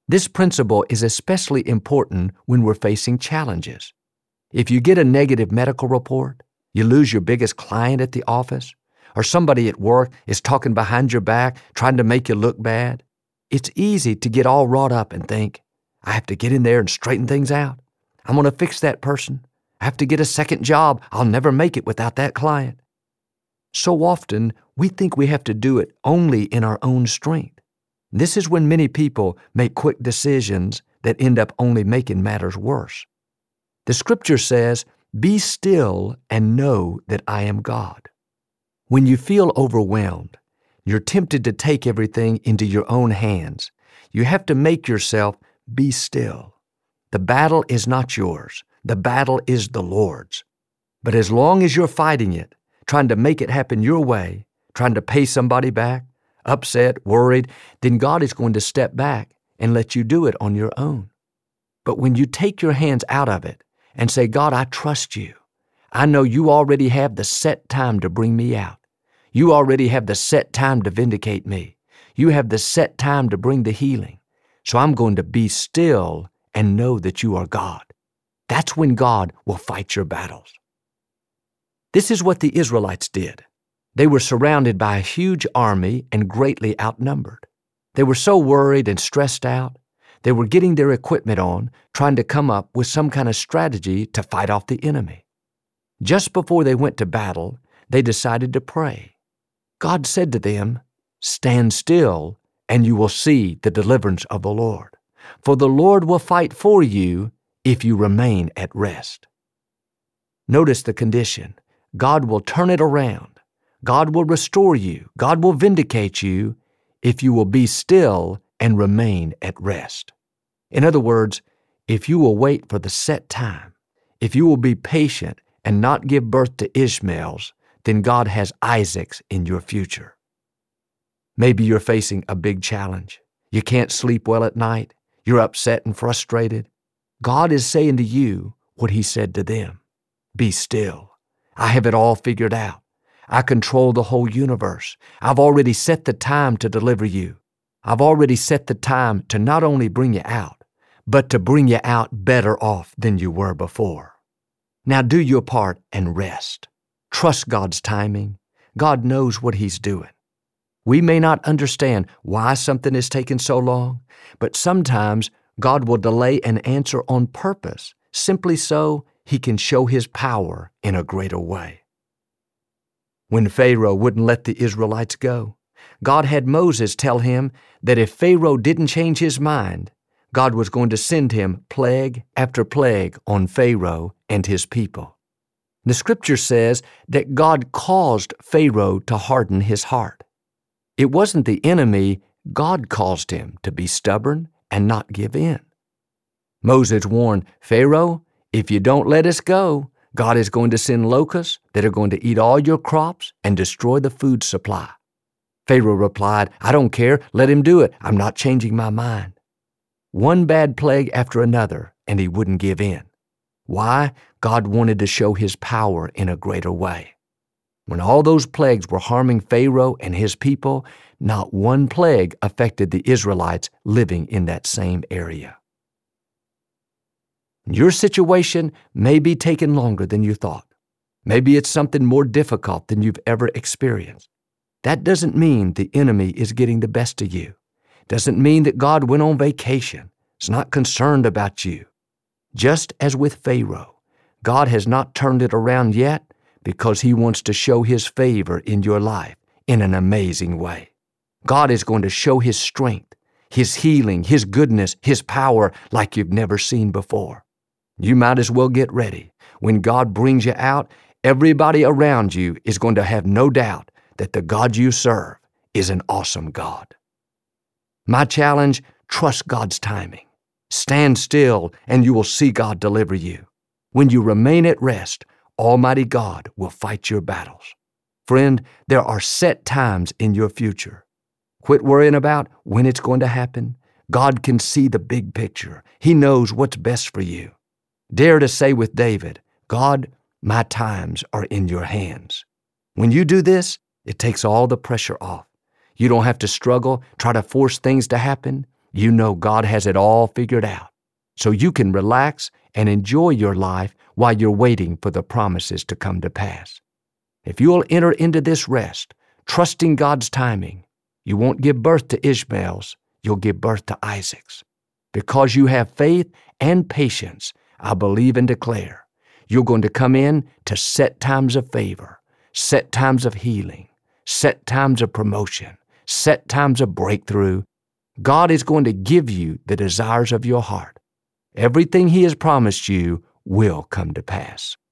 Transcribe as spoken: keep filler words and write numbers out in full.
This principle is especially important when we're facing challenges. If you get a negative medical report, you lose your biggest client at the office, or somebody at work is talking behind your back trying to make you look bad, it's easy to get all wrought up and think, I have to get in there and straighten things out. I'm going to fix that person. I have to get a second job. I'll never make it without that client. So often, we think we have to do it only in our own strength. This is when many people make quick decisions that end up only making matters worse. The Scripture says, "Be still and know that I am God." When you feel overwhelmed, you're tempted to take everything into your own hands. You have to make yourself be still. The battle is not yours. The battle is the Lord's. But as long as you're fighting it, trying to make it happen your way, trying to pay somebody back, upset, worried, then God is going to step back and let you do it on your own. But when you take your hands out of it and say, God, I trust you. I know you already have the set time to bring me out. You already have the set time to vindicate me. You have the set time to bring the healing. So I'm going to be still and know that you are God. That's when God will fight your battles. This is what the Israelites did. They were surrounded by a huge army and greatly outnumbered. They were so worried and stressed out. They were getting their equipment on, trying to come up with some kind of strategy to fight off the enemy. Just before they went to battle, they decided to pray. God said to them, "Stand still, and you will see the deliverance of the Lord. For the Lord will fight for you if you remain at rest." Notice the condition. God will turn it around. God will restore you. God will vindicate you if you will be still and remain at rest. In other words, if you will wait for the set time, if you will be patient and not give birth to Ishmaels, then God has Isaacs in your future. Maybe you're facing a big challenge. You can't sleep well at night. You're upset and frustrated. God is saying to you what He said to them. Be still. I have it all figured out. I control the whole universe. I've already set the time to deliver you. I've already set the time to not only bring you out, but to bring you out better off than you were before. Now do your part and rest. Trust God's timing. God knows what He's doing. We may not understand why something is taking so long, but sometimes God will delay an answer on purpose, simply so He can show His power in a greater way. When Pharaoh wouldn't let the Israelites go, God had Moses tell him that if Pharaoh didn't change his mind, God was going to send him plague after plague on Pharaoh and his people. The Scripture says that God caused Pharaoh to harden his heart. It wasn't the enemy. God caused him to be stubborn and not give in. Moses warned Pharaoh, if you don't let us go, God is going to send locusts that are going to eat all your crops and destroy the food supply. Pharaoh replied, I don't care, let him do it. I'm not changing my mind. One bad plague after another, and he wouldn't give in. Why? God wanted to show His power in a greater way. When all those plagues were harming Pharaoh and his people, not one plague affected the Israelites living in that same area. Your situation may be taking longer than you thought. Maybe it's something more difficult than you've ever experienced. That doesn't mean the enemy is getting the best of you. Doesn't mean that God went on vacation. Is not concerned about you. Just as with Pharaoh, God has not turned it around yet because He wants to show His favor in your life in an amazing way. God is going to show His strength, His healing, His goodness, His power like you've never seen before. You might as well get ready. When God brings you out, everybody around you is going to have no doubt that the God you serve is an awesome God. My challenge, trust God's timing. Stand still and you will see God deliver you. When you remain at rest, Almighty God will fight your battles. Friend, there are set times in your future. Quit worrying about when it's going to happen. God can see the big picture. He knows what's best for you. Dare to say with David, God, my times are in your hands. When you do this, it takes all the pressure off. You don't have to struggle, try to force things to happen. You know God has it all figured out, so you can relax and enjoy your life while you're waiting for the promises to come to pass. If you'll enter into this rest, trusting God's timing, you won't give birth to Ishmaels, you'll give birth to Isaacs. Because you have faith and patience, I believe and declare, you're going to come in to set times of favor, set times of healing, set times of promotion, set times of breakthrough. God is going to give you the desires of your heart. Everything He has promised you will come to pass.